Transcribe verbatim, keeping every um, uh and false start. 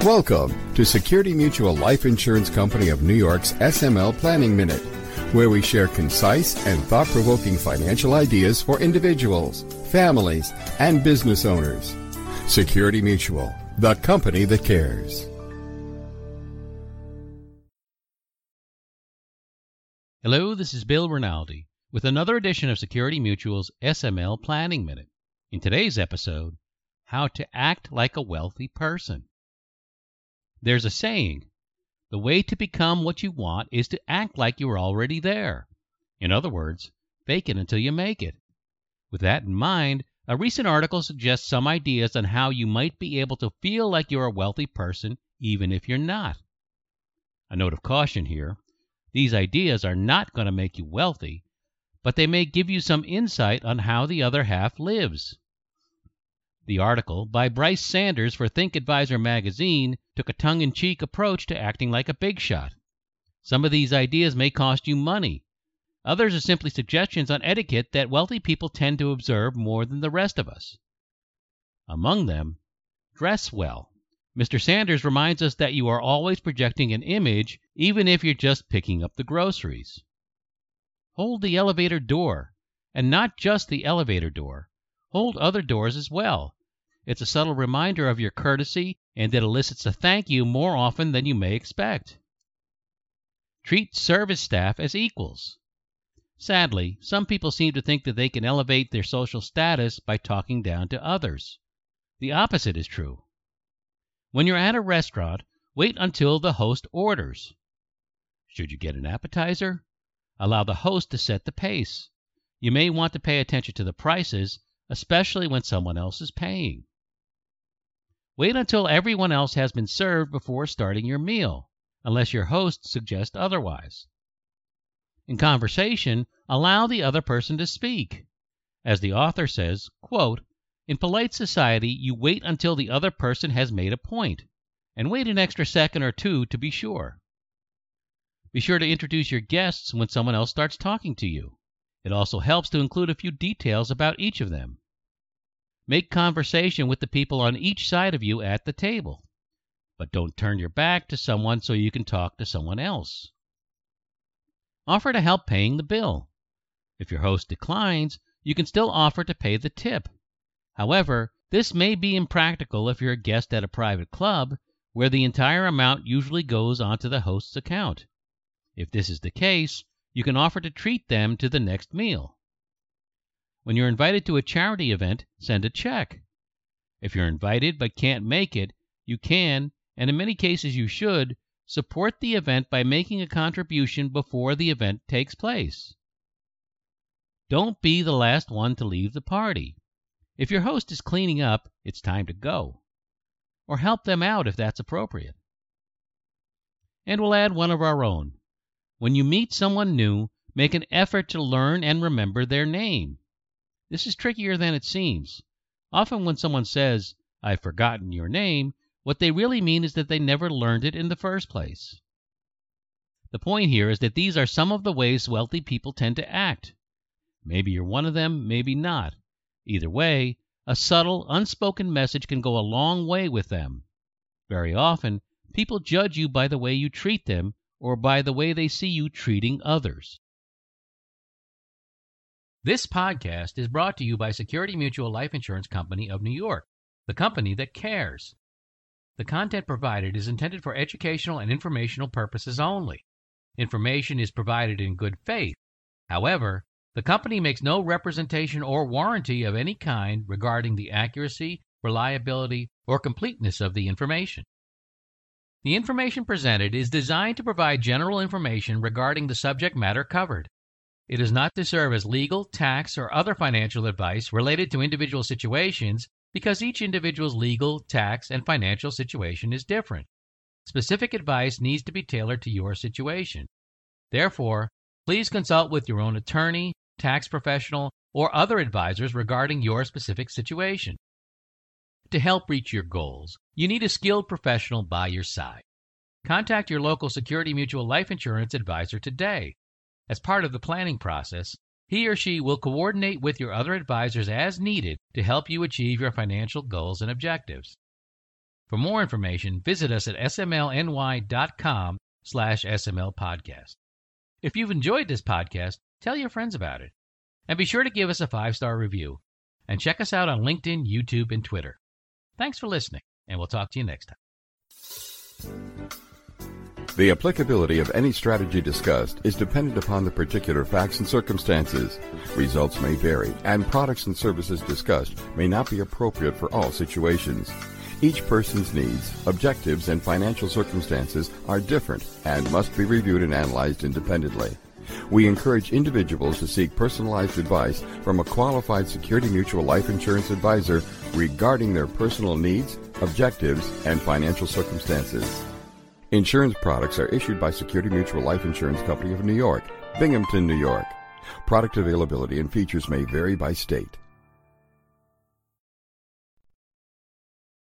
Welcome to Security Mutual Life Insurance Company of New York's S M L Planning Minute, where we share concise and thought-provoking financial ideas for individuals, families, and business owners. Security Mutual, the company that cares. Hello, this is Bill Rinaldi with another edition of Security Mutual's S M L Planning Minute. In today's episode, how to act like a wealthy person. There's a saying, the way to become what you want is to act like you're already there. In other words, fake it until you make it. With that in mind, a recent article suggests some ideas on how you might be able to feel like you're a wealthy person even if you're not. A note of caution here, these ideas are not going to make you wealthy, but they may give you some insight on how the other half lives. The article, by Bryce Sanders for Think Advisor magazine, took a tongue-in-cheek approach to acting like a big shot. Some of these ideas may cost you money. Others are simply suggestions on etiquette that wealthy people tend to observe more than the rest of us. Among them, dress well. Mister Sanders reminds us that you are always projecting an image, even if you're just picking up the groceries. Hold the elevator door, and not just the elevator door. Hold other doors as well. It's a subtle reminder of your courtesy, and it elicits a thank you more often than you may expect. Treat service staff as equals. Sadly, some people seem to think that they can elevate their social status by talking down to others. The opposite is true. When you're at a restaurant, wait until the host orders. Should you get an appetizer? Allow the host to set the pace. You may want to pay attention to the prices, especially when someone else is paying. Wait until everyone else has been served before starting your meal, unless your host suggests otherwise. In conversation, allow the other person to speak. As the author says, quote, in polite society, you wait until the other person has made a point, and wait an extra second or two to be sure. Be sure to introduce your guests when someone else starts talking to you. It also helps to include a few details about each of them. Make conversation with the people on each side of you at the table, but don't turn your back to someone so you can talk to someone else. Offer to help paying the bill. If your host declines, you can still offer to pay the tip. However, this may be impractical if you're a guest at a private club, where the entire amount usually goes onto the host's account. If this is the case, you can offer to treat them to the next meal. When you're invited to a charity event, send a check. If you're invited but can't make it, you can, and in many cases you should, support the event by making a contribution before the event takes place. Don't be the last one to leave the party. If your host is cleaning up, it's time to go. Or help them out if that's appropriate. And we'll add one of our own. When you meet someone new, make an effort to learn and remember their name. This is trickier than it seems. Often when someone says, I've forgotten your name, what they really mean is that they never learned it in the first place. The point here is that these are some of the ways wealthy people tend to act. Maybe you're one of them, maybe not. Either way, a subtle, unspoken message can go a long way with them. Very often, people judge you by the way you treat them, or by the way they see you treating others. This podcast is brought to you by Security Mutual Life Insurance Company of New York, the company that cares. The content provided is intended for educational and informational purposes only. Information is provided in good faith. However, the company makes no representation or warranty of any kind regarding the accuracy, reliability, or completeness of the information. The information presented is designed to provide general information regarding the subject matter covered. It is not to serve as legal, tax, or other financial advice related to individual situations because each individual's legal, tax, and financial situation is different. Specific advice needs to be tailored to your situation. Therefore, please consult with your own attorney, tax professional, or other advisors regarding your specific situation. To help reach your goals, you need a skilled professional by your side. Contact your local Security Mutual Life Insurance advisor today. As part of the planning process, he or she will coordinate with your other advisors as needed to help you achieve your financial goals and objectives. For more information, visit us at smlny.com slash sml podcast. If you've enjoyed this podcast, tell your friends about it. And be sure to give us a five-star review. And check us out on LinkedIn, YouTube, and Twitter. Thanks for listening, and we'll talk to you next time. The applicability of any strategy discussed is dependent upon the particular facts and circumstances. Results may vary, and products and services discussed may not be appropriate for all situations. Each person's needs, objectives, and financial circumstances are different and must be reviewed and analyzed independently. We encourage individuals to seek personalized advice from a qualified Security Mutual life insurance advisor regarding their personal needs, objectives, and financial circumstances. Insurance products are issued by Security Mutual Life Insurance Company of New York, Binghamton, New York. Product availability and features may vary by state.